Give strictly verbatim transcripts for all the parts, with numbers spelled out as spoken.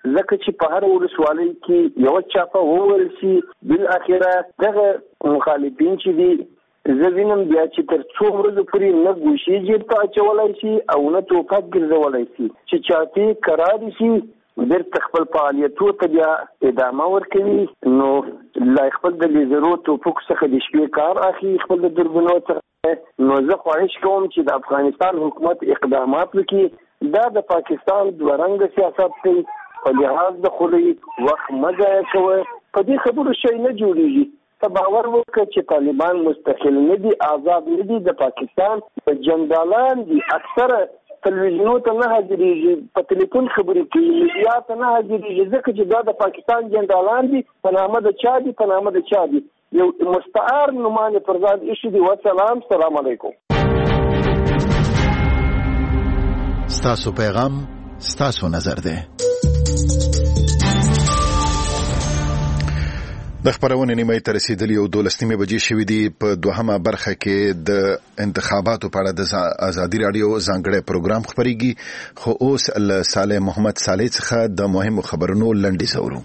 ځکه چې په هر ولسوالۍ کې یو چاپه وویل شي بالاخره دغه مخالفین چې دي زه وینم بیا چې تر څو ورځې پورې نه ګوشي جیب ته اچولی شي او نه ټوپک ګرځولی شي چې چاپې کرارې شي بیرته خپل فعالیتونو ته بیا ادامه ورکوي. نو لا خپل د لیزرو ټوپکو څخه د شپې کار اخلي خپل د دوربینو څخه. نو زه خواهش کوم چې د افغانستان حکومت اقدامات وکړي. دا د پاکستان دوه رنګه سیاست دی په لحاظ د خولۍ وخت مه ضایع کوه. په دې خبرو شی نه جوړېږي. ته باور وکړه چې طالبان مستقل نه دي آزاد نه دي د پاکستان جنرالان دي اکثره تلویزیونو ته نه حاضرېږي په تلیفون خبرې کوي میډیا ته نه حاضرېږي ځکه چې دا د پاکستان جنرالان دي په نامه د چا دي په نامه د چا دي یو مستعار نومان پر ځان ایښي دي. وسلام سلام علیکم. ستاسو پیغام ستاسو نظر دی. د خبرونې نیمه ته رسیدلې او دولسنیمه بجې شوې دي. په دوهمه برخه کې د انتخاباتو په اړه د ازادي راډیو ځانګړی پروګرام خبرېږي خو اوس له صالح محمد صالح څخه د مهمو خبرونو لنډیز اورو.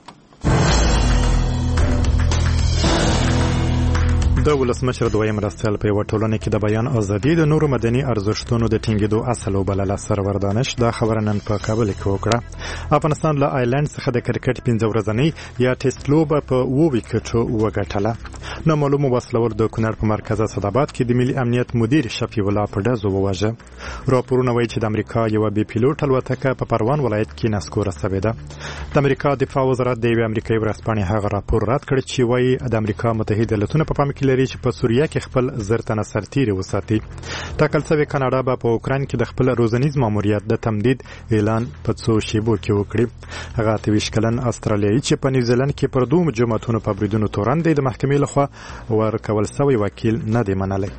د ولسمشر دویم مرستیال په یوه ټولنه کې د بیان ازادي د نورو مدني ارزښتونو د ټینګېدو اصل وبلله. سرور دانش دا خبره نن په کابل کې وکړه. افغانستان له آیلند څخه د کرکټ پنځه ورځنۍ یا ټیسټ لوبه په اووه ویکټو وګټله. نامعلومو وسلوال د کونړ په مرکز اسداباد کې د ملي امنیت مدیر شفیع الله په ډزو وواژه. راپورونه وایي چې د امریکا یوه بې پیلوټ الوتکه په پروان ولایت کې نسکوره شوې ده. د امریکا دفاع وزارت د یوې امریکایي ورځپاڼې هغه راپور رد کړ چې وایي د امریکا متحده ایالتونه په پام کې چې په سوریه کې خپل زر تنه سرتیري وساتي. ټاکل شوې کاناډا به په اوکراین کې د خپل روزنیز ماموریت د تمدید اعلان په څو شیبو کې وکړي. هغه اته ویشت کلن استرالیایي چې په نیوزیلند کې پر دوه جماعتونو په بریدونو تورن دی د محکمې لخوا ورکول شوی وکیل نه دی منلی.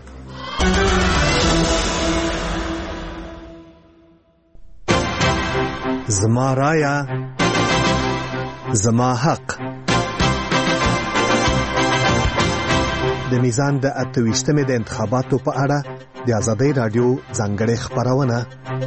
زما رایا زما حق. د میزان د اته ویشتمې د انتخاباتو په اړه د ازادۍ راډیو ځانګړې خبرونه.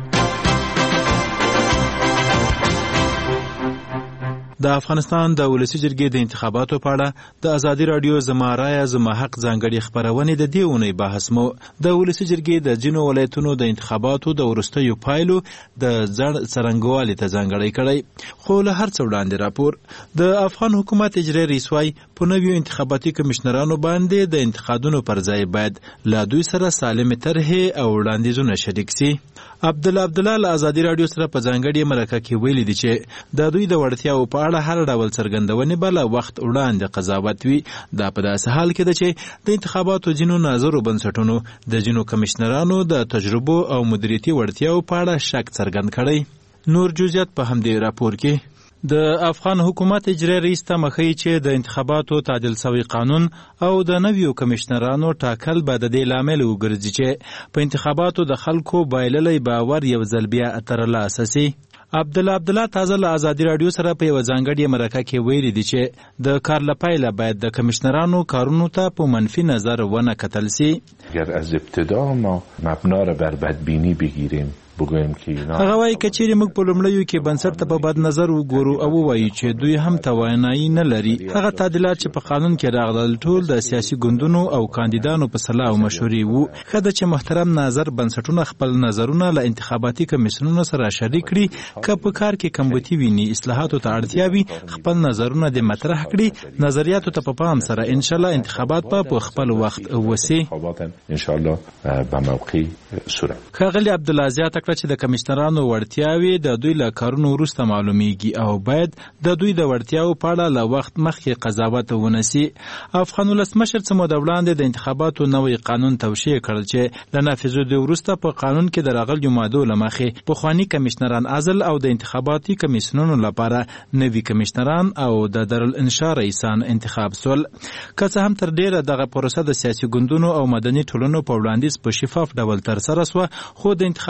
د افغانستان د ولسی جرګې د انتخاباتو په اړه د ازادي راډیو زما رایه زما حق ځانګړي خبرونه د دې اونۍ بحث مو د ولسی جرګې د جنو ولایتونو د انتخاباتو د وروستیو پایلو د ځړ څرنګوالي ته ځانګړی کړی. خو له هر څه وړاندې راپور د افغان حکومت اجرایي رئیس وايي په نویو انتخاباتي کمشنرانو باندې د انتخابونو پر ځای باید له دوی سره سالمې طرحې او وړاندیزونه شریک سي. عبدالله عبدالله له ازادي راډیو سره په ځانګړې مرکه کې ویلي دي چې د دوی د وړتیاو په اړه هر ډول څرګندونې به له وخت وړاندې قضاوت وي. دا په داسې حال کې ده چې د انتخاباتو ځینو ناظرو بنسټونو د ځینو کمشنرانو د تجربو او مدیریتي وړتیاو په اړه شک څرګند کړی. نور جزئیات په همدې راپور کې. د افغان حکومت اجرایي رئیس ته مخی چې د انتخاباتو تعدیل شوی قانون او د نویو کمشنرانو ټاکل به د دې لامل وګرځي چې په انتخاباتو د خلکو بایللی باور یو ځل بیا ترلاسه سي. عبدالله عبدالله تازه له ازادي راډیو سره په یوه ځانګړې مرکه کې ویلي دي چې د کار له پیله باید د کمشنرانو کارونو ته په منفي نظر ونه کتل سي. اگر از ابتدا ما مبنا را بر بدبینی بگیریم هغه وایي که چیرې موږ په لومړیو کې بنسټ ته په بد نظر وګورو او ووایو چې دوی هم توانایي نه لري. هغه تعدیلات چې په قانون کې راغلل ټول د سیاسي ګوندونو او کاندیدانو په سلا او مشورې وو. ښه ده چې محترم ناظر بنسټونه خپل نظرونه له انتخاباتي کمیسیونونو سره شریک کړي. که په کار کې کمبودي ویني اصلاحاتو ته اړتیا وي خپل نظرونه د مطرح کړي. نظریاتو ته په پام سره ان شاء الله انتخابات په خپل وخت وسی ان شاء الله به موقع صورت. ښاغلي عبدالله زیاته کړه چې د کمشنرانو وړتیاوې د دوی له کارونو وروسته معلومیږي او باید د دوی د وړتیاو په اړه له وخت مخکې قضاوت ونسي. افغان ولسمشر څه موده وړاندې د انتخاباتو نوی قانون توشیح کړل چې له نافذېدو وروسته په قانون کې د راغلیو مادو له مخې پخواني کمشنران عزل او د انتخاباتي کمیسیونونو لپاره نوي کمشنران او د دارالانشا رئیسان انتخاب سول. که څه هم تر ډیره دغه پروسه د سیاسي ګوندونو او مدني ټولنو په وړاندیز په شفاف ډول ترسره سوه خو د انتخاباتو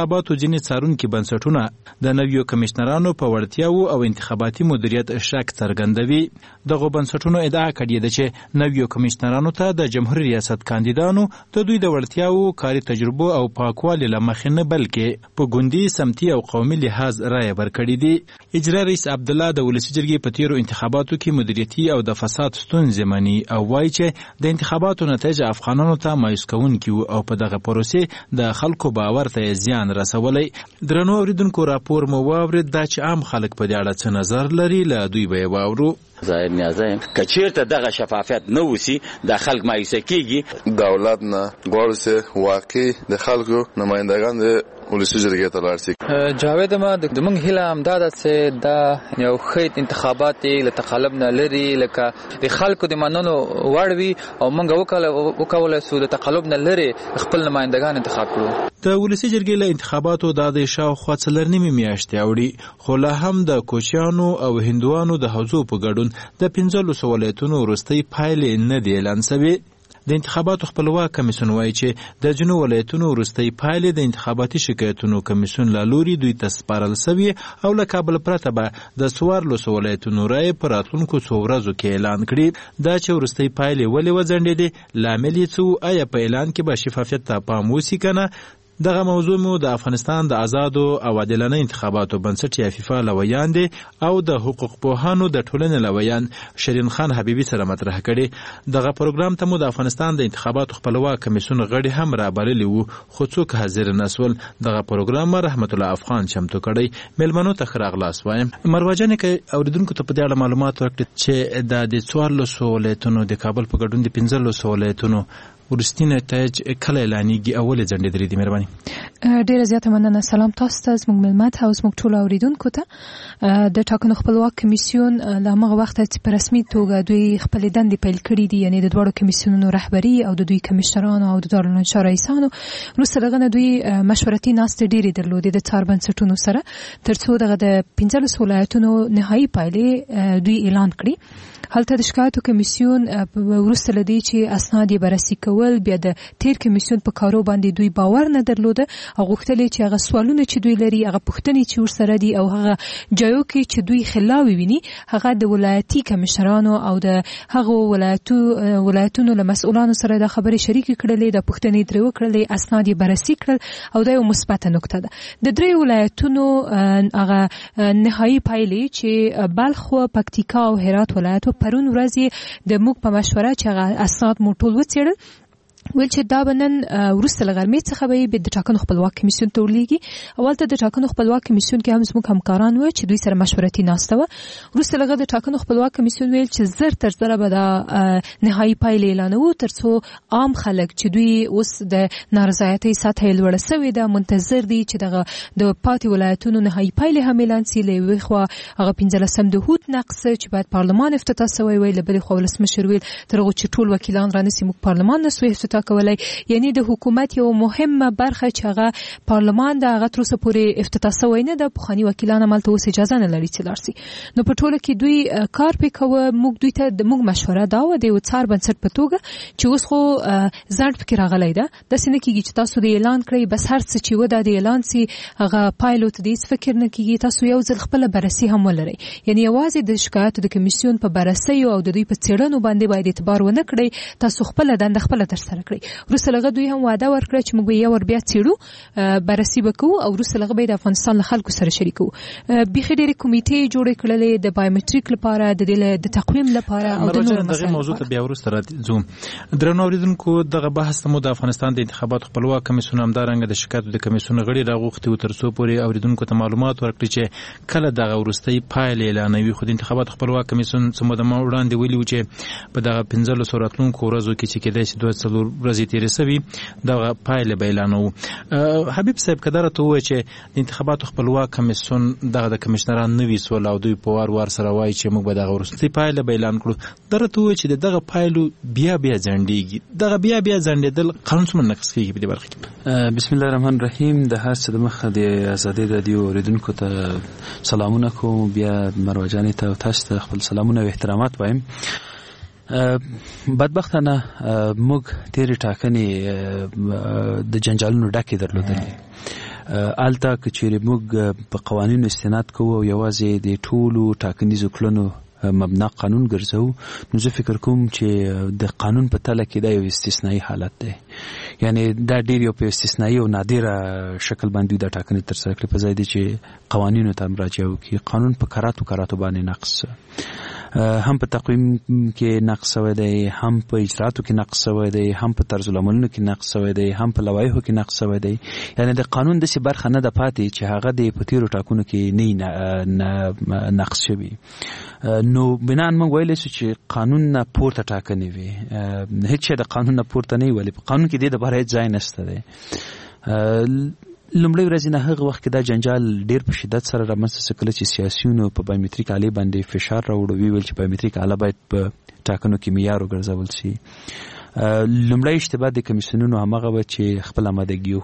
ځینې څارونکي بنسټونه د نویو کمشنرانو په وړتیاو او انتخاباتي مدیریت شک څرګندوي. دغه بنسټونو ادعا کړې ده چې نویو کمشنرانو ته د جمهوریت ریاست کاندیدانو د دوی د وړتیاو، کاري تجربو او پاکوالي له مخې نه بلکې په ګوندي، سمتي او قومي لحاظ رایه ورکړې دي. اجرا رئیس عبدالله د ولسي جرګې په تیرو انتخاباتو کې مدیریتي او د فساد ستونزې مني او وایي چې د انتخاباتو نتایج افغانانو ته مایوس کوونکي وو او په دغه پروسې د خلکو باور ته زیان رسولی. درنو اوریدونکو، راپور مو واورید دا چې عام خلک په دې اړه څه نظر لري. له دوی به یې واورو. ظاهر نیازه که چیرته دغه شفافیت نه وسی د خلک مایوسه کیږي. دولت نه غواړي چې واقعي د خلکو نمائندگان د ولسي جرګې ته لاړ شي. جاوید ما د موږ هیله همدا ده چې دا یو ښه انتخابات له تقلب نه لري، لکه د خلکو د منلو وړ وي او موږ وکولای شو د تقلب نه لري خپل نمائندگان انتخاب کړو. د ولسي جرګې له انتخاباتو دا د شاوخوا څلور نیمې میاشتې اوړي، خو لا هم د کوچیانو او هندوانو د حوزو په ګډون د پنځلسو ولایتونو وروستۍ پایلې نه دي اعلان شوې. د انتخاباتو خپلواک کمیسیون وایي چې د ځینو ولایتونو وروستۍ پایلې د انتخاباتي شکایتونو کمیسیون له لوري دوی ته سپارل شوي او له کابل پرته به د څوارلسو ولایتونو رایې په راتلونکو څو ورځو کې اعلان کړي. دا چې وروستۍ پایلې ولې وځنډېدې، لامل یې څه، آیا په اعلان کې به شفافیت ته پام وشي که نه؟ دغه موضوع مو د افغانستان د آزادو او عادلانه انتخاباتو بنسټ یا فیفا لویان دي او د حقوق پوهانو د ټولنې لویان شیرین خان حبیبي سره مطرح کړي. دغه پروګرام ته مو د افغانستان د انتخاباتو خپلواک کمیسیون غړي هم رابللي وو، خو څوک حاضر نه سول. دغه پروګرام رحمت الله افغان چمتو کړی. میلمنو ته ښه راغلاست وایم. مروه جانې که اوریدونکو ته په دې اړه معلومات ورکړي چې دا د څوارلسو ولایتونو د کابل په ګډون د پنځلسو ولایتونو ورستي نتایج کله اعلانېږي او ولې ځنډېدلي دي؟ مهرباني. ډیره زیاته مننه. سلام تاسو ته، زموږ مېلمه ته او زموږ ټولو اوریدونکو ته. د ټاکنو خپلواک کمیسیون له هغه وخته چې په رسمي توګه دوی خپلې دندې پیل کړي دي، یعنې د دواړو کمیسیونونو رهبري او د دوی کمیشنرانو او د دارالانشا رئیسانو، وروسته دغه نه دوی مشورتي ناستې ډېرې درلودې د څار بنسټونو سره تر څو دغه د پنځلسو ولایتونو نهایي پایلې دوی اعلان کړي. هلته د شکایتو کمیسیون وروسته له دې چې اسناد یې بررسي کول، بیا د تیر کمیسیون په کارو باندې دوی باور نه درلوده او غوښتل چې هغه سوالونه چې دوی لري، هغه پوښتنې چې ورسره دي او هغه ځایو کې چې دوی خلاوي ویني، هغه د ولایتي کمیشنرانو او د هغه ولایتو ولایتونو له مسؤلانو سره د خبرې شریکې کړلې، د پوښتنې ترې وکړلې، اسناد یې بررسي کړل او دا یو مثبته نکته ده. د درې ولایتونو هغه نهایي پایلې چې بلخ، پکتیکا او هرات ولایت پرون ورځ د موږ په مشوره چې هغه اسناد مو ټول وڅېړل، ویل چې دا به نن وروسته له غرمې څخه به د ټاکنو خپلواک کمیسیون ته ورلیږي. اولته د ټاکنو خپلواک کمیسیون کې هم زموږ همکاران وو چې دوی سره مشورتي ناسته وه. وروسته له هغه د ټاکنو خپلواک کمیسیون ویل چې زر تر زره به دا نهایي پایلې اعلانوو تر څو عام خلک چې دوی اوس د نارضایتۍ سطحه یې لوړه سوې ده منتظر دي چې دغه د پاتې ولایتونو نهایي پایلې هم اعلان سي. له یوې خوا هغه پنځلسم د هوت نقض چې باید پارلمان افتتاح سوی وي، له بلې خوا ولسمشر ویل تر هغو چې ټول وکیلان رانیسي موږ پارلمان نه سو افتتاح کولای. یعنی د حکومت یو مهمه برخه چې هغه پارلمان د هغه تر اوسه پورې افتتاح سوی نه ده، پخواني وکیلان همالته اوس اجازه نه لري چې لاړ شي. نو په ټوله کې دوی کار پې کوه. موږ دوی ته د موږ مشوره دا وه د یو څار بنسټ په توګه چې اوس خو ځنډ پکې راغلی ده، داسې نه کېږي چې تاسو د اعلان کړئ بس هر څه چې و دا د اعلان سي هغه پایلو ته د هېڅ فکر نه کېږي. تاسو یو ځل خپله بررسي هم ولرئ، یعنې یوازې د شکایاتو د کمیسیون په بررسیو او د دوی په څېړنو باندې باید اعتبار ونه کړئ، تاسو خپله دنده خپله ترسره کړئ. وروسته له هغه دوی هم وعده ورکړه چې موږ به یو ور بیا څېړو، بررسي به کوو او وروسته له هغه به د افغانستان له خلکو سره شریکوو. بیخي ډېرې کمیټې جوړې کړلې د بایومټریک لپاره، د دې د تقویم لپاره او د نورو مسایلو. دغه موضوع ته بیا وروسته راځو. درنو اوریدونکو، دغه بحث مو د افغانستان د انتخاباتو خپلواک کمیسیون همدارنګه د شکایتو د کمیسیون غړي راغوښتي وو تر څو پورې اوریدونکو ته معلومات ورکړي چې کله دغه وروستۍ پایلې اعلانوي. خو د انتخاباتو خپلواک کمیسیون څه موده وړاندې ویلي وو چې په دغه پنځلسو راتلونکو ورځو کې چې کېدای شي دوه څلور ورځې تېرې سوي دغه پایلې به اعلانوو. حبیب صاحب که دا راته ووایي چې د انتخاباتو خپلواک کمیسیون دغه د کمیشنران نوي سول او دوی په وار وار سره وایي چې موږ به دغه وروستۍ پایله به اعلان کړو، دا راته ووایي چې د دغه پایلو بیا بیا ځنډېږي. دغه بیا بیا ځنډېدل قانون څومره نقض کېږي په دې برخه کې؟ بسم الله الرحمن الرحیم. د هر څه د مخه د ازادۍ راډیو اوریدونکو ته سلامونه کوم، بیا مروه جانې ته او تاسو ته خپل سلامونه او احترامات وایم. بدبختانه موږ تیرې ټاکنې د جنجالونو ډکې درلودلې الته که چیرې موږ په قوانینو استناد کوو او یوازې د ټولو ټاکنیزو کړنو مبنا قانون ګرځو نو زه فکر کوم چې د قانون په تله کې دا یو استثنایی حالت دی یعنی دا ډیر یو په استثنایی او نادره شکل باندې د ټاکنې تر سره کړي په ځای دی چې قوانینو ته مراجعه وکړي قانون په کراتو کراتو باندې نقص هم په تقویم کې نقص شوی دی هم په اجراتو کې نقص شوی دی هم په طرز العملونو کې نقص شوی دی هم په لوایحو کې نقص شوی دی یعنی د قانون داسې برخه نه ده پاتې چې هغه د په تیرو ټاکنو کې نه نقص شوي نو بنان موږ ویلی شو چې قانون نه پورته ټاکنې وي هیڅ شی د قانون نه پورته نه وي ولې په قانون کې دې دپاره هیڅ ځای نشته دی لومړی ورځې نه هغه وخت کې دا جنجال ډیر په شدت سره رامنځته شو کله چې سیاسیونو په بایومټریک آلې باندې فشار راوړ ویل چې بایومټریک آله باید په ټاکنو کې معیار وګرځول شي لومړی اشتباه د کمیسیونونو هماغه و چې خپل آمادګي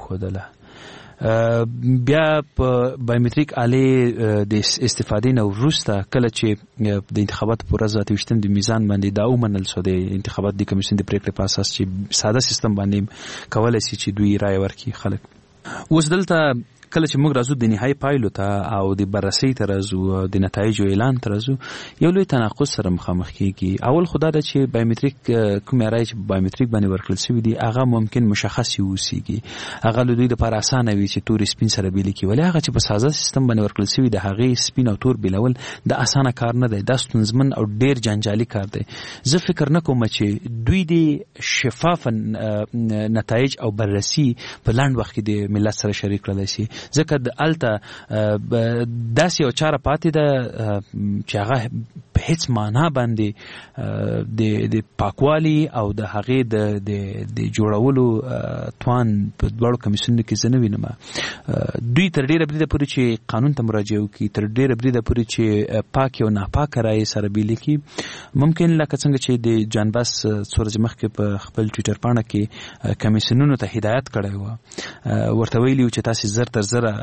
وښودله بیا په بایومټریک آلې د استفادې نه وروسته کله چې د انتخاباتو په ورځ اته ویشتم د میزان باندې دا ومنل شو د انتخابات د کمیسیون د پریکړې په اساس چې ساده سیستم باندې کولی شي چې دوی رایه ورکړي خلک اوس دلته کله چې موږ راځو د نهایي پایلو ته او د بررسۍ ته راځو د نتایجو اعلان ته راځو یو لوی تناقض سره مخامخ کیږي اول خو دا ده چې بایومټریک کومې رایې چې بایومټریک باندې ورکړل شوي دي هغه ممکن مشخص واوسیږي هغه له دوی دپاره اسانه وي چې تور سپین سره بیلې کړي ولې هغه چې په ساده سیستم باندې ورکړل شوي د هغې سپین او تور بیلول د اسانه کار نه دی دا ستونزمن او ډیر جنجالي کار دی زه فکر نه کوم چې دوی د شفاف نتایج او بررسي په لنډ وخت کې د ملت سره شریک کړلی شي ځکه د الته داسې یو چاره پاتې ده چې هغه په هیڅ معنا باندې د پاکوالي او د هغې د جوړولو توان په دواړو کمیسیونونو کې زه نه وینم دوی تر ډیره بریده پورې چې قانون ته مراجعه وکړي تر ډیره بریده پورې چې پاکې او ناپاکه رایې سره بیلې کړي ممکن لکه څنګه چې د جانباس څو ورځې مخکې په خپل ټویټر پاڼه کې کمیسیونونو ته هدایت کړی و ورته ویلي و چې تاسې زر تر زره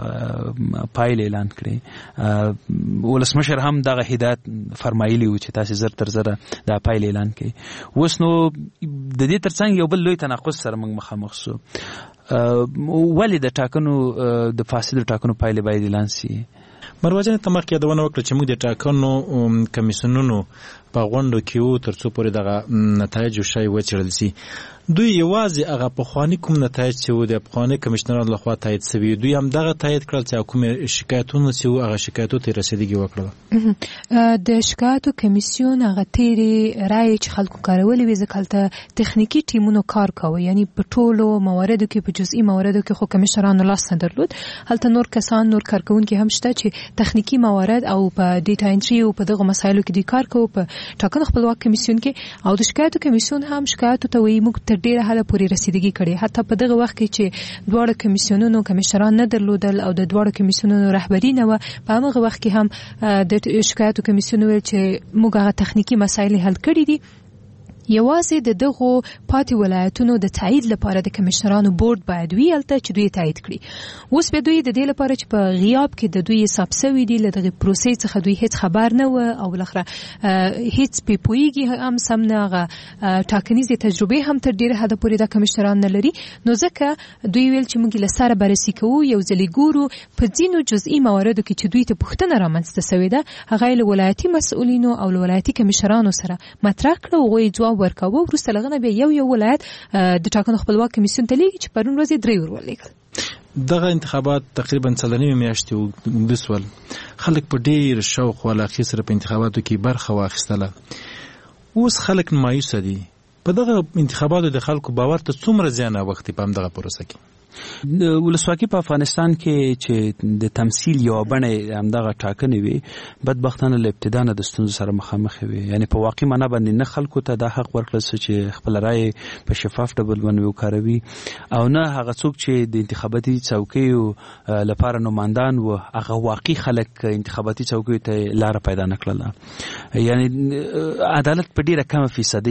پایل اعلان کړي ولسمشر هم دغه هدایت فرمایلی و چې تاسې زر تر زره دا پایل اعلان کړي اوس نو د دې ترڅنګ یو بل لوی تناقض سره موږ مخامخ شو ولې د ټاکنو د فاسدو ټاکنو پایلې باید اعلان شي مروجانې ته مخکې یادونه وکړه چې موږ د ټاکنو کمیسیونونو په غونډو کې وو تر څو پورې دغه نتایج شای وڅېړل شي دوی یوازې هغه پخواني کوم نتایج چې وو د پخواني کمیشنرانو لخوا تایید شوي دوی هم دغه تایید کړل چې کومې شکایتونه چې وو هغه شکایتو ته رسیدګي وکړله د شکایتو کمیسیون هغه تیرې رایې چې خلکو کارولې وې ځکه هلته تخنیکي ټیمونو کار کوه یعنی په ټولو مواردو کې په جزئي مواردو کې خو کمیشنرانو لاس نه درلود هلته نور کسان نور کارکوونکي هم شته چې تخنیکي موارد او په ډیټا انټري او په دغه مسایلو کې دوی کار کوو په ټاکنو خپلواک کمیسیون کې او د شکایتو کمیسیون هم شکایتو ته وایي موږ ډیره حاله پورې رسیدګي کړې حتی په دغه وخت کې چې دواړه کمیسیونونو کمیشنران نه درلودل او د دواړو کمیسیونونو رهبري نه وه په همغه وخت کې هم د شکایتو کمیسیون ویل چې موږ هغه تخنیکي مسایل حل کړي دي یوازې د دغو پاتې ولایتونو د تایید لپاره د کمیشنرانو بورډ باید وي هلته چې دوی تایید کړي اوس به دوی د دې لپاره چې په غیاب کې د دوی حساب سوي دي له دغې پروسې څخه دوی هیڅ خبر نه وه او بالاخره هیڅ پې پوهېږي هم سم نه هغه ټاکنیزې تجربې هم تر ډېره حده پورې دا کمیشنران نه لري نو ځکه دوی ویل چې موږ له سره بررسي کوو یو ځلې ګورو په ځینو جزئي مواردو کې چې دوی ته پوښتنه رامنځته سوې ده هغه یې له ولایتي مسؤلینو او له ولایتي کمیشنرانو سره مطرح کړه هغوی یې ځواب ورکاوه وروسته له هغه نه بیا یو یو ولایت د ټاکنو خپلواک کمیسیون ته لیږي چې پرون ورځ یې درې ور ولېږل دغه انتخابات تقریبا څلور نیمې میاشتې اوږده سول خلک په ډېر شوق او علاقې سره په انتخاباتو کې برخه واخیستله اوس خلک مایوسه دي په دغه انتخاباتو د خلکو باور ته څومره زیانه وخت په همدغه پروسه کې ولسواکي په افغانستان کې چې د تمثيل یو بڼه همدغه ټاکنې وي بدبختانه له ابتدا نه د ستونزو سره مخامخ وي یعنی په واقعي معنا باندې نه خلکو ته دا حق ورکړل شو چې خپل رائے په شفاف ډول باندې وکاروي او نه هغه څوک چې د انتخاباتي څوکیو لپاره نمائندان و هغه واقعي خلک انتخاباتي څوکیو ته لار پیدا نکړله یعنی عدالت په ډیره کم فیصدي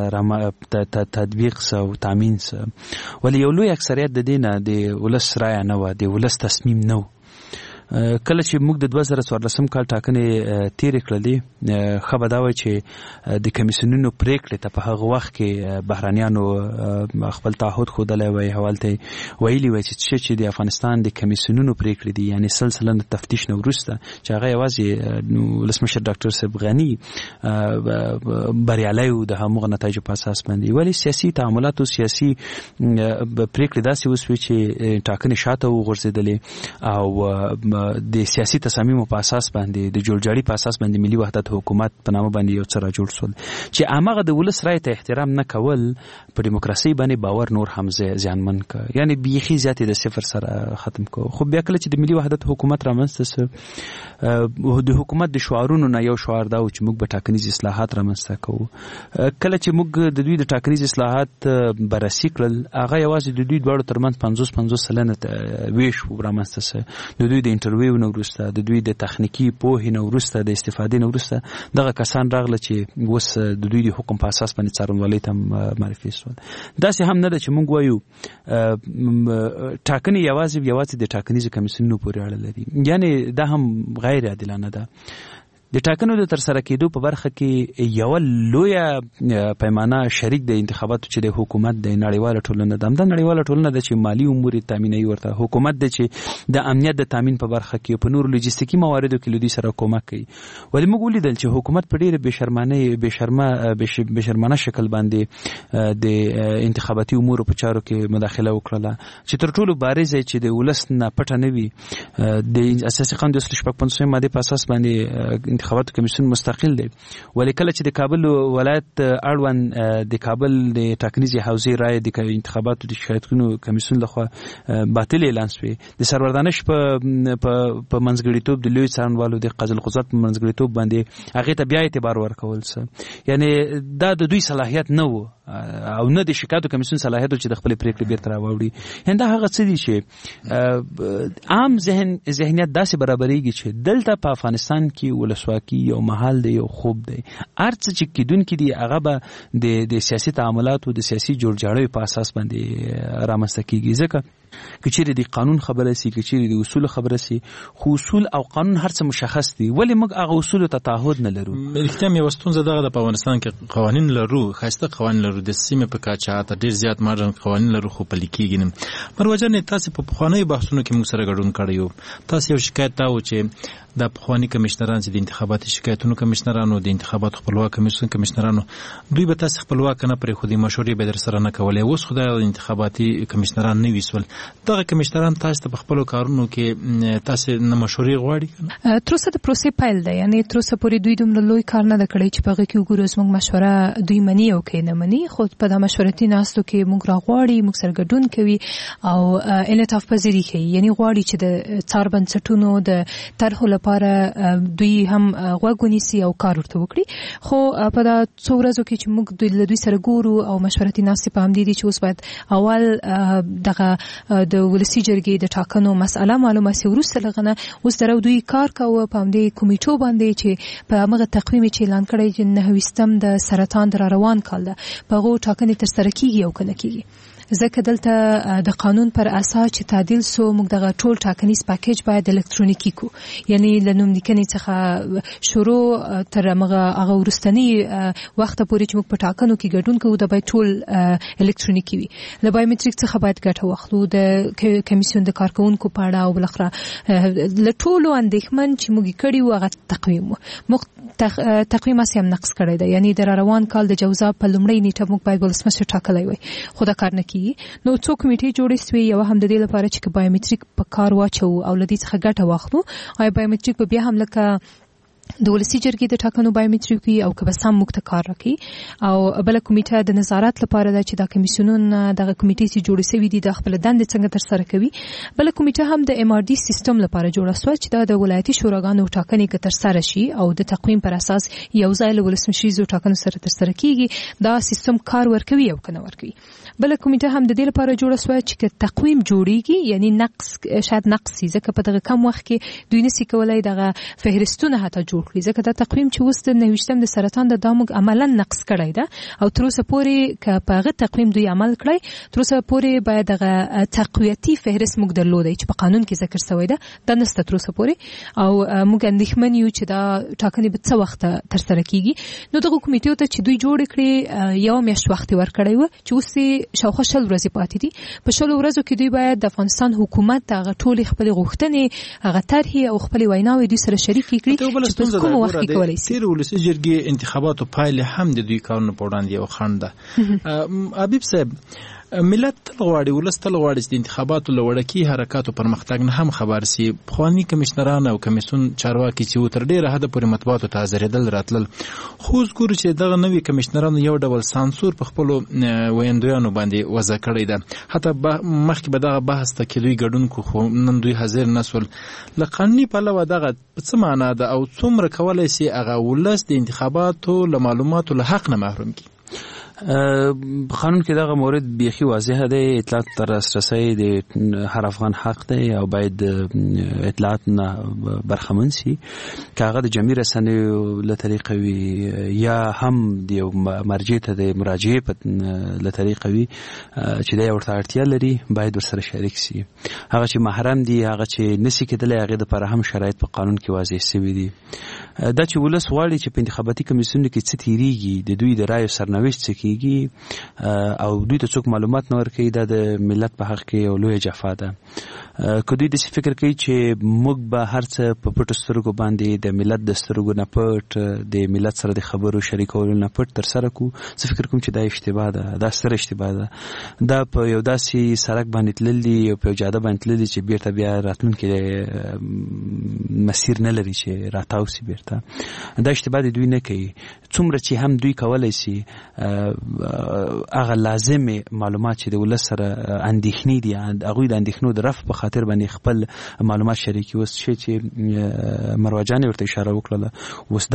سره تطبیق سو تامین سو ولی یو لوی اکثریت د دې د ولس رایه نه و د ولس تصمیم نه کله چې موږ د دوه زره څوارلسم کال ټاکنې تیرې کړلې ښه به دا وای چې د کمیسیونونو پریکړې ته په هغه وخت کې بهرانیانو خپل تعهد ښودلی وای، هلته ویلي وای چې چې د افغانستان د کمیسیونونو پریکړې دي، یعنی سلسله د تفتیش نه وروسته چې هغه یوازې ولسمشر ډاکټر صاحب غني بریالی و د همغه نتایجو په اساس باندې. ولې سیاسي تعاملات او سیاسي پریکړې داسې وسوې چې ټاکنې شاته وغورځېدلې او د سیاسي تصامیمو په اساس باندې د جوړجاړي په اساس باندې ملي وحدت حکومت په نامه باندې یو څه راجوړ شول چې هماغه د ولس رایې ته احترام نه کول په دیموکراسي باندې باور نور هم زیانمن کړ، یعنی بیخي زیاتې د صفر سره ختم کړ. خو بیا کله چې د ملي وحدت حکومت رامنځته سو، د حکومت د شعارونو نه یو شعار دا و چې موږ به ټاکنیز اصلاحات رامنځته کوو. کله چې موږ د دوی د ټاکنیز اصلاحات بررسي کړل، هغه یوازې د دوی دواړو ترمنځ پنځوس پنځوس سلنه ویش رامنځته سو. د دوی د انټرویو نه وروسته، د دوی د تخنیکي پوهې نه وروسته، د استفادې نه وروسته دغه کسان راغله چې اوس د دوی د حکم په اساس باندې څارنوالۍ ته معرفي شول. داسې هم نه ده چې موږ وایو ټاکنې یوازې یوازې د ټاکنیزو کمیسیونونو پورې اړه لري، یعنی دا هم غیر عادلانه ده. د ټاکنو د ترسره کېدو په برخه کې یوه لویه پیمانه شریک د انتخاباتو چې د حکومت د نړیواله ټولنه ده، همدا نړیواله ټولنه ده چې مالي امور یې تامینوي ورته، حکومت ده چې د امنیت د تامین په برخه کې په نورو لوجستیکي مواردو کې له دوی سره کومک کوي. ولې موږ ولیدل چې حکومت په ډېرې بېشرمانه بېشرمه بېشرمانه شکل باندې د انتخاباتي امورو په چارو کې مداخله وکړله چې تر ټولو بارزه چې د ولس نه پټه نه وي. د اساسي قانون د سل شپږ پنځوسمې مادې په اساس باندې انتخاباتو کمیسیون مستقل دی، ولې کله چې د کابل ولایت اړوند د کابل د ټاکنیزې حوزې رایې د انتخاباتو د شکایتونو کمیسیون لخوا باطل اعلان شوې، د سرور دانش په په منځګړیتوب د لوی څارنوالو د قاضي القضات په منځګړیتوب باندې هغې ته بیا اعتبار ورکول څه، یعنی دا د دوی صلاحیت نه و او نه د شکایتو کمیسیون صلاحیت چې د خپلې پرېکړې بیرته راوړي. همدا هغه څه دي چې عام ذهن ذهنیت داسې برابرېږي چې دلته په افغانستان کې ولسواکي یو محل دی، یو خوب دی، هر څه چې کیدونکي دي هغه به د د سیاسي تعاملاتو د سیاسي جوړجاړیو په اساس باندې رامنځته کېږي. ځکه که چیرې د قانون خبره سي، که چیرې د اصول خبره سي، خو اصول او قانون هر څه مشخص دي، ولې موږ هغه اصولو ته تعهد نه لرو. رښتیا یوه ستونزه دغه ده په افغانستان کې قوانین لرو، ښایسته قوانین لرو، د سیمې په کچه حتی ډېر زیات ماډرن قوانین لرو، خو پلي کېږي نه. مروجانې تاسې په پخوانیو بحثونو کې موږ سره ګډون کړی یو، تاسې یو شکایت دا و چې دا پخواني کمیشنران چې د انتخاباتي شکایتونو کمیشنرانو، د انتخاباتو خپلواک کمیسیون کمیشنرانو، دوی به تاسې خپلواک نه پرېښودې، مشورې به در سره نه کولې. اوس خو دا انتخاباتي کمیشنران نوي سول، دغه کمیشنران تاسو ته په خپلو کارونو کې تاسې نه مشورې غواړي؟ تر اوسه د پروسې پیل دی، یعنی تر اوسه پورې دوی دومره لوی کار نه ده کړی چې په هغه کې وګورو زموږ مشوره دوی مني او که نه مني، خو په دا مشورتي ناستو کې موږ راغواړي، موږ سره ګډون کوي او انعطاف پذیري کوي، یعنی غواړي چې د څار بنسټونو د طرحو لپاره دوی هم غوږ ونیسي او کار ورته وکړي. خو په دا څو ورځو کې چې موږ دوی له دوی سره ګورو او مشورتي ناستې په همدې دي چې اوس باید اول دغه د ولسي جرګې د ټاکنو مسأله معلومه سي، وروسته له هغه نه اوس درو دوی کار کوه په همدې کمیټو باندې چې په همغه تقویم چې اعلان کړی چې نهه ویشتم د سرطان د راروان کال ده په هغو ټاکنې ترسره کېږي او که نه کېږي. ځکه دلته د قانون پر اساس چې تعدیل سو، موږ دغه ټول ټاکنیز پاکیج باید الکترونیکي کو، یعنی له نوملیکنې څخه شروع تر هغه هغه وروستني وخت پورې چې موږ په ټاکنو کې ګډون کوو دا باید ټول الکترونیکي وي. له بایومټریک څخه باید ګټه واخلو، د کمیسیون د کارکونکو په اړه او بلخره له ټولو اندېښمن چې موږ کړي وو هغه تقویم موږ تقویم هم نقص کړی دی، یعنی د روان کال د جوزا په لومړۍ نیټه موږ باید ولسمشر ټاکلی وای، خو دا کار نه کېږي. نو څو کمیټې جوړې سوې، یوه هم د دې لپاره چې بایومټریک په کار واچوو او له دې څخه ګټه واخلو. آیا بایومټریک به بیا هم لکه د ولسي جرګې د ټاکنو بایومټریک وي او که بس هم موږ ته کار راکړي، او بله کمیټه د نظارت لپاره ده چې دا کمیسیونونه دغه کمیټې چې جوړې سوي دي د خپله دندې څنګه ترسره کوي. بله کمیټه هم د ایم آر ډي سیستم لپاره جوړه سوه چې دا د ولایتي شوراګانو ټاکنې که ترسره شي او د تقویم پر اساس یو ځای له ولسمشریزو ټاکنو سره ترسره کېږي، دا سیستم کار ورکوي او که نه ورکوي. بله کمیټه هم د دې لپاره جوړه سوه چې که تقویم جوړیږي، یعنی نقص شاید نقص سي، ځکه په دغه کم وخت کې دوی نسي کولی دغه فهرستونه حتی جوړ جوړ کړي ځکه دا تقویم چې اوس د نوښتم د سرطان د داموږ عملاً نقص کړی ده او تر اوسه پورې که په هغه تقویم دوی عمل کړی تر اوسه پورې باید دغه تقویتي فهرست موږ درلودی چې په قانون کې ذکر شوی ده دا نشته تر اوسه پورې او موږ اندېښمن یو چې دا ټاکنې به څه وخت ترسره کیږي نو دغه کمیټې ته چې دوی جوړ کړي یو میاشت وخت ورکړی و چې اوس شاوخوا شل ورځې پاتې دي په شلو ورځو کې دوی باید د افغانستان حکومت هغه ټولې خپلې غوښتنې هغه طرحې او خپلې ویناوې دوی سره شریکې کړي چې په کوم وخت کې کولی شي. تیر ولسي جرګې انتخاباتو پایلې هم د دوی کارونو په وړاندې یو خنډ ده. حبیب صاحب ملت تل غواړي ولس تل غواړي چې د انتخاباتو له وړکي حرکاتو پرمختګ نه هم خبر سي. پخواني کمشنران او کمیسیون چارواکي چې تر ډیره حده پورې مطبوعاتو ته حاضرېدل راتلل خو ګورو چې دغه نوي کمشنرانو یو ډول سانسور په خپلو ویندویانو باندې وضع کړی ده. حتی مخکې به دغه بحث ته کې دوی ګډون کو خو نن دوی حاضر نه سول. له قانوني پلوه دغه څه معنا ده او څومره کولی سي هغه ولس د انتخاباتو له معلوماتو له حق نه محروم کړي؟ قانون کې دغه مورد بیخي واضح دی. اطلاعات تر دسترسي د هر افغان حق دی او باید اطلاعات نه برخمن شي که هغه د جمعي رسنیو له طریقه وي یا هم د مرجع ته د مراجعې په له طریقه وي چې دی ورته اړتیا لري باید ورسره شریک شي. هغه چې محرم دي هغه چې نسی کېدلی هغې دپاره هم شرایط په قانون کې واضح شوي دي. دا چې ولس غواړي چې په انتخاباتي کمیسیونو کې څه تیریږي د دوی د رایو سرنوشت څه کیږي او دوی ته څوک معلومات نه ورکوي دا د ملت په حق کې یو لویه جفا ده. که دوی داسې فکر کوي چې موږ به هر څه په پټو سترګو باندې د ملت د سترګو نه پټ د ملت سره د خبرو شریکولو نه پټ ترسره کړو زه فکر کوم چې دا اشتباه ده دا ستره اشتباه ده. دا په یو داسې سړک باندې تللي او په یو جاده باندې تللي چې بیرته بیا راتلونکي مسیر نه لري چې راتاو سي بیرته. دا اشتباه دوی نه کوي. څومره چې هم دوی کولی سي هغه لازمه معلومات چې د ولس سره اندېښنې دي هغوی د اندېښنو د رفع په خاطر باندې خپل معلومات شریکي. اوس شی چې مروه جانې ورته اشاره وکړله اوس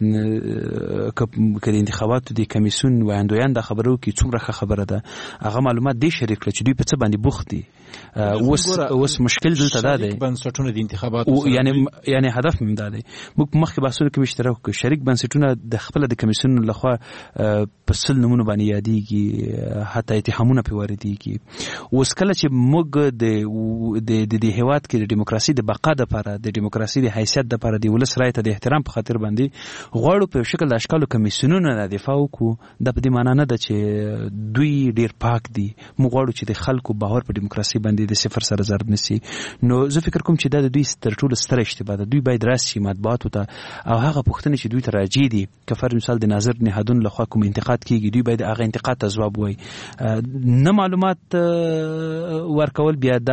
دغه که د انتخاباتو د کمیسیون ویاندویان دا خبره وکړي څومره ښه خبره ده. هغه معلومات دې شریک کړه چې دوی په څه باندې بوخت دي. اوس اوس مشکل دلته دا دی بنسټونه د انتخاباتو یعنی یعنی هدف مې دا دی موږ مخکې بحثونو کې اشتراک وکړو شریک بنسټونه د خپل د کمیسیون لخوا په سل نمونو باندې یادېږي حتی اتهامونه پرې واردېږي. اوس کله چې موږ د د د هېواد کې د ډیموکراسي د بقا دپاره د ډیموکراسي د حیثیت دپاره د ولس رایې ته د احترام په خاطر باندې غواړو په یو شکل د اشکالو کمیسیونونو نه دفاع وکړو دا په دې معنا نه ده چې دوی ډېر پاک دي. موږ غواړو چې د خلکو باور په ډیموکراسي باندې د صفر سره ضرب نشي. نو زه فکر کوم چې دا د دوی تر ټولو ستره اشتباه ده. دوی باید راشي مطبوعاتو ته او هغه پوښتنې چې دوی ته راجع دي که فرض مثال د ناظر نهادونو لخوا کوم انتقاد کیږي دوی باید هغه انتقاد ته ځواب وایي. نه معلومات ورکول بیا دا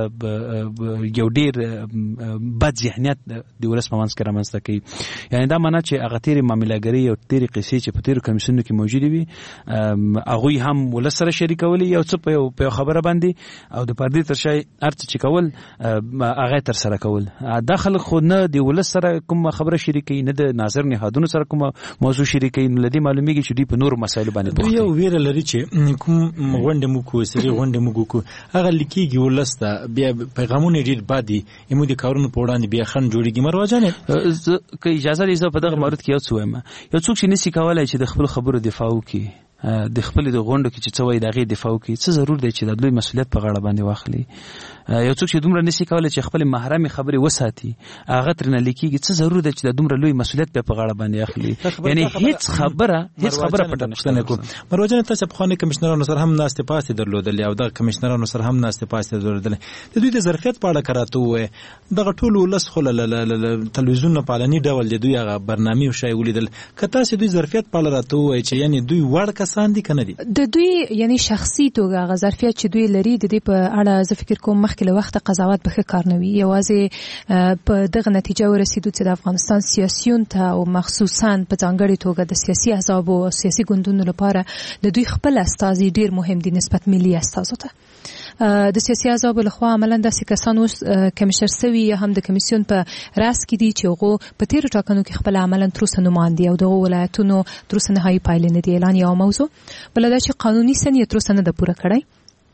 یو ډېر بد ذهنیت د ولس په منځ کې رامنځته کوي. یعنې دا معنا چې هغه تېرې معاملهګرۍ او تېرې قصې چې په تېرو کمیسیونو کې موجودې وي هغوی هم ولس سره شریکولي یو څه په یو خبره باندې او د پردې تر شا هر څه چې کول هغه یې ترسره کول. دا خلک خو نه د ولس سره کوم خبره شریکوي نه د ناظر نهادونو سره کوم موضوع شریکوي. نو له دې معلومیږي چې دوی په نورو مسایلو باندې بوخت دي. یو ویره لري چې کوم غونډې موږ کوو سري غونډې موږ کوو هغه لیکيږي ولس ته بیا پیغامونه ډېر بد دي امو د کارونو په وړاندې بیا خنډ جوړېږي. مروه جانې که اجازه لري زه په دغه مورد کې یو څه وایم. یو څوک چې نشي کولی چې د خپلو خبرو دفاع وکړي د خپل د غونډو کې چې څه وایي د هغې دفاع وکړي څه ضرور دی چې د لوی مسؤلیت په غاړه باندې واخلي. یو څوک چې دومره نشي کولی چې خپل محرمې خبرې وساتي هغه ترېنه لیکېږي څه ضرور دی چې د دومره لوی مسؤلیت په غاړه باندې اخلي. یعنې هیڅ خبره هیڅ خبره پټه نشته. مروه جانې تاسو پخواني کمشنرانو سره هم ناستې پاستې درلودلې او دغه کمشنرانو سره هم ناستې پاستې درلودلې د دوی د ظرفیت په اړه که راته ووایې دغه ټول ولس خو له تلویزیون نه په علني ډول د دوی هغه برنامې او شی ولیدل که تاسو دوی ظرفیت په اړه راته ووایې چې یعنې دوی وړ کسان دي که نه دي د دوی یعنی شخصي توګه هغه ظرفیت چې دوی لري د دې په اړه زه فکر کوم مخکې له وخته قضاوت به ښه کار نه وي. یوازې په دغه نتیجه ورسېدو چې د افغانستان سیاسیون ته او مخصوصا په ځانګړې توګه د سیاسي احزابو او سیاسي ګوندونو لپاره د دوی خپل استازي ډېر مهم دي نسبت ملي استازو ته. د سیاسي احزابو لخوا عملاً داسې کسان اوس کمیشر سوي یا هم د کمیسیون په راس کې دي چې هغو په تېرو ټاکنو کې خپل عملاً تر اوسه نومان دي او دغو ولایتونو تر اوسه نهایي پایلې نه دي اعلان. یوه موضوع بله دا چې قانوني سن یې تر اوسه نه ده پوره کړی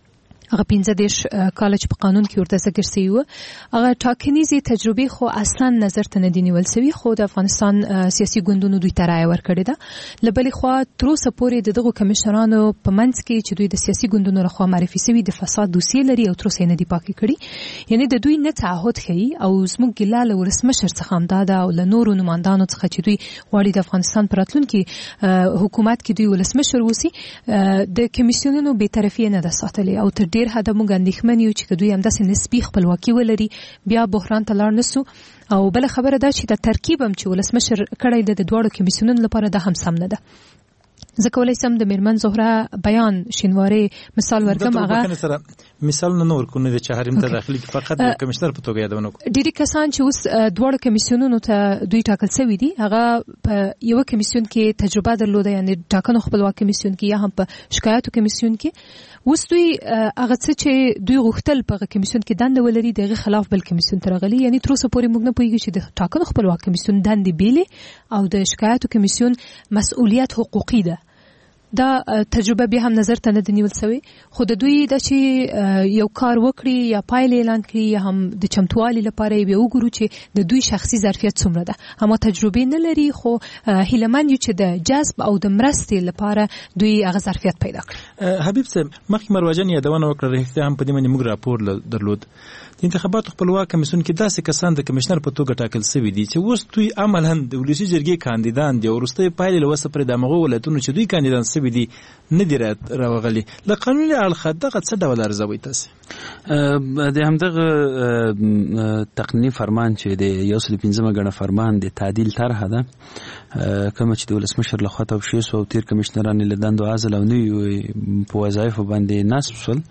هغه پنځه دېرش کاله چې په قانون کې ورته ذکر شوی و هغه ټاکنیزې تجربې خو اصلا نظر ته نه دي نیول شوي خو د افغانستان سیاسي ګوندونو دوی ته رایه ورکړې ده له بلې خوا تر اوسه پورې د دغو کمیشنرانو په منځ کې چې دوی د سیاسي ګوندونو لخوا معرفي شوي د فساد دوسیې لري او تر اوسه یې نه دي پاکې کړي یعنې د دوی نه تعهد ښیي او زموږ ګیله له ولسمشر څخه همدا ده او له نورو نمایندانو څخه چې دوی غواړي د افغانستان په راتلونکي حکومت کې دوی ولسمشر اوسي د کمیسیونونو بېطرفي نه ده ساتلې او تر ډېر حده موږ اندېښمن یو چې که دوی همداسې نسبي خپلواکي ولري بیا بحران ته لاړ نسو او بله خبره دا چې د ترکیب هم چې ولسمشر کړی ده د دواړو کمیسیونونو لپاره دا هم سم نه ده زه کولی شم د میرمن زهره بیان شینوارې مثال ورکړم هغه مثال نه ورکو نه د چهارم ته داخلي کې فقط د کمشنر په توګه یادونه وکړو ډېری کسان چې اوس دواړو کمیسیونونو ته دوی ټاکل شوي دي هغه په یوه کمیسیون کې تجربه درلوده یعنې ټاکنو خپلواک کمیسیون کې یا هم په شکایاتو کمیسیون کې اوس دوی هغه څه چې دوی غوښتل په هغه کمیسیون کې دنده ولري د هغې خلاف بل کمیسیون ته راغلي یعنې تر اوسه پورې موږ نه پوهېږو چې د ټاکنو خپلواک کمیسیون دندې بېلې او د شکایاتو کمیسیون مسؤلیت حقوقي ده دا تجربه بیا هم نظر ته نه دی نیول شوی خو د دوی دا چې یو کار وکړي یا پایله اعلان کړي یا هم د چمتووالي لپاره یې بیا وګورو چې د دوی شخصي ظرفیت څومره ده همه تجربې نه لري خو هیلهمند یو چې د جذب او د مرستې لپاره دوی هغه ظرفیت پیدا کړي حبیب صاحب مخکې مروجن یادونه وکړه رښتیا هم په دې باندې موږ راپور درلود د انتخاباتو خپلواک کمیسیون کې داسې کسان د کمشنر په توګه ټاکل شوي دي چې اوس دوی عملاً د ولسي جرګې کاندیدان دي او وروستۍ پایلې له وسه پرې د همغو ولایتونو چې دوی کاندیدان شوي دي نه دي راوغلي له قانوني اړخه دغه څه ډول ارزوئ تاسې د همدغه تقنیني فرمان چې د یو سل پنځمه ګڼه فرمان د تعدیل طرحه ده کومه چې د ولسمشر لخوا توشیح شوه او تېر کمیشنران یې له دندو عزل او نوي په وظایفو باندې نصب شول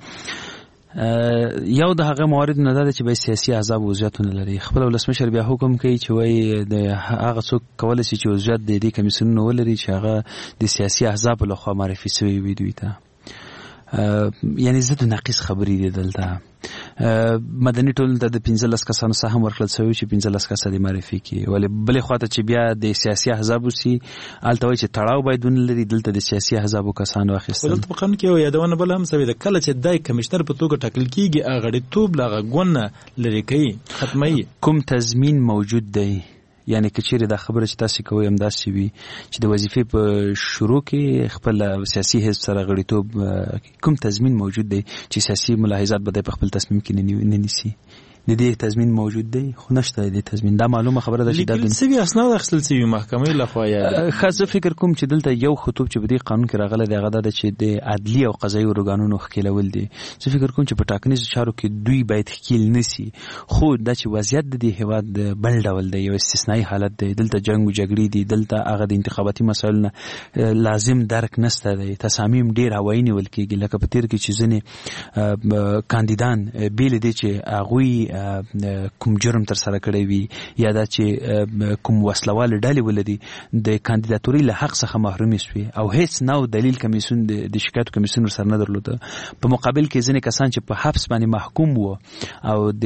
یو د هغه موارد نه ده چې به سیاسي احزاب وضعیتونه لري خپل ولسمشر بیا حکم کوي چې وایي د هغه څوک کولی شي چې وضعیت د دې کمیسیونونو ولري چې هغه د سیاسي احزابو لخوا معرفي شوي وي دوی ته یعنی زه د ناقص خبرې دي دلته مدني ټولنې ته د پنځلس کسانو سهم ورکړل شوی چې پنځلس کسه دې معرفي کړي ولې بلې خواته چې بیا د سیاسي احزابو سي هلته وایي چې تړاو باید ونه لري دلته د سیاسي احزابو کسانو واخیستل دلته په قانون کې یو یادونه بله هم شوې ده کله چې دی کمیشنر په توګه ټاکل کېږي هغه غړیتوب له هغه ګوند نه لرې کوي ختموي کوم تضمین موجود دی یعنی که چیرې دا خبره چې تاسو کوئ همداسې وي چې د وظیفې په شروع کې خپل سیاسي حزب سره غړیتوب کوم تضمین موجود دی چې سیاسي ملاحظات به په خپل تصمیم کې نه نیسي د دې تضمین موجود دی خو نشته د تضمین دا معلومه خبره ده چې دا لیکل سوي اسناد اخیستل سوي محکمې لخوا یا خاصه فکر کوم چې دلته یو خطوب چې په دې قانون کې راغلی دی هغه دا چې د عدلي او قضایي ارګانونو ښکېلول دي زه فکر کوم چې په ټاکنیزو چارو کې دوی باید ښکېل نسي خو دا چې وضعیت د دې هېواد بل ډول دی یو استثنایي حالت دی دلته جنګ و جګړې دي دلته هغه د انتخاباتي مسایلو نه لازم درک نشته دی تصامیم ډېر هوایي نیول کېږي لکه په تېر کې چې ځینې کاندیدان بې له دې چې هغوی کوم جرم تر سره کړی وي یا دا چې کوم وسلواله ډلې ولري د کاندیداتوري له حق څخه محرومې شوې او هیڅ نوع دلیل کمیسیون د شکایتو کمیسیون سره نه درلوده په مقابل کې ځینې کسان چې په حبس باندې محکوم وو او د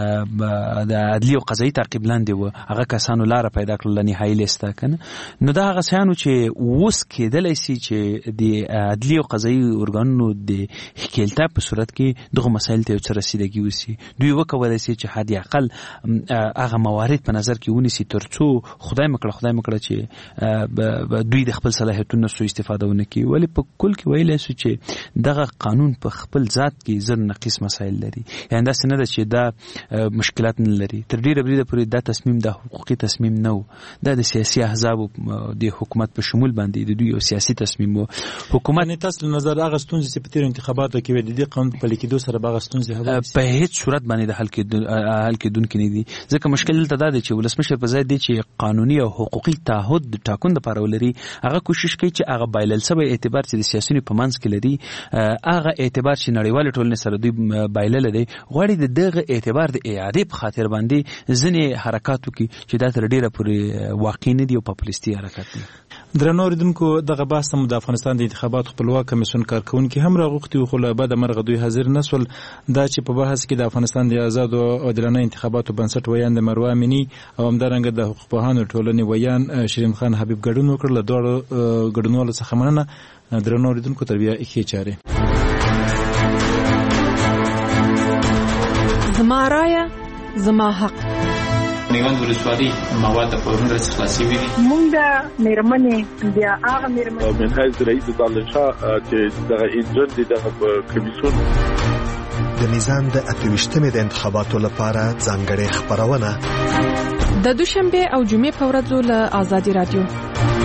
د عدلي او قضایي تعقیب لاندې وو هغه کسانو لاره پیدا کړله نهایي لیسته کنه نو دا هغه شیانو چې اوس کېدلی شي چې د عدلي او قضایي ارګانونو د ښکېلتیا په صورت کې دغه مسایل ته یو څه رسیدګي وسي دوی وکولی شي چې حد اقل هغه موارد په نظر کې ونیسي تر څو خدای مکړه خدای مکړه چې دوی د خپل صلاحیتونو سوء استفاده ونه کړي ولې په کل کې ویلی شو چې دغه قانون په خپل ذات کې زر نقیص مسایل لري یعنې داسې نه ده چې دا مشکلات نه لري تر ډېره بریده پورې دا تصمیم دا حقوقي تصمیم نه و دا د سیاسي احزابو د حکومت په شمول باندې د دوی یو سیاسي تصمیم و حکومت تاسو له نظر هغه ستونزې چې په تېرو انتخاباتو کې وې د دې قانون په پلي کېدو سره به هغه ستونزې حل په هېڅ صورت باندې د حل کېدو حل کېدونکي نه دي ځکه مشکل دلته دا دی چې ولسمشر په ځای دی چې قانوني او حقوقي تعهد د ټاکنو دپاره ولري هغه کوشش کوي چې هغه بایلل شوی اعتبار چې د سیاسیونو په منځ کې لري هغه اعتبار چې نړیوالې ټولنې سره دوی بایللی دی غواړي د دغه اعتبار د اعادې په خاطر باندې ځینې حرکات وکړي چې دا تر ډېره پورې واقع نه دي او پاپولیستي حرکات دي درنو اوریدونکو دغه بحث هم د افغانستان د انتخاباتو خپلواک کمیسیون کارکونکي هم راغوښتي وو خو له بده مرغه دوی حاضر نه شول دا چې په بحث کې د افغانستان د آزادو او عادلانه انتخاباتو بنسټ ویان د مروه امیني او همدارنګه د حقوقپوهانو ټولنې ویان شیرین خان حبیب ګډون وکړ له دواړو ګډونوالو څخه مننه درنو اوریدونکو تر بیا ښې چارې زما رایه زما حق. میوند ولسوالۍ مواد په ورنډ خلاصي وي. مونږ د میرمنې بیا هغه میرمنې من حیث رئیس دالشاه چې دغه ایجنټ د کمیسیون د میزان د اتویشتمې د انتخاباتو لپاره ځانګړې خبرونه د دوشنبه او جمعې په ورځو له آزادي رادیو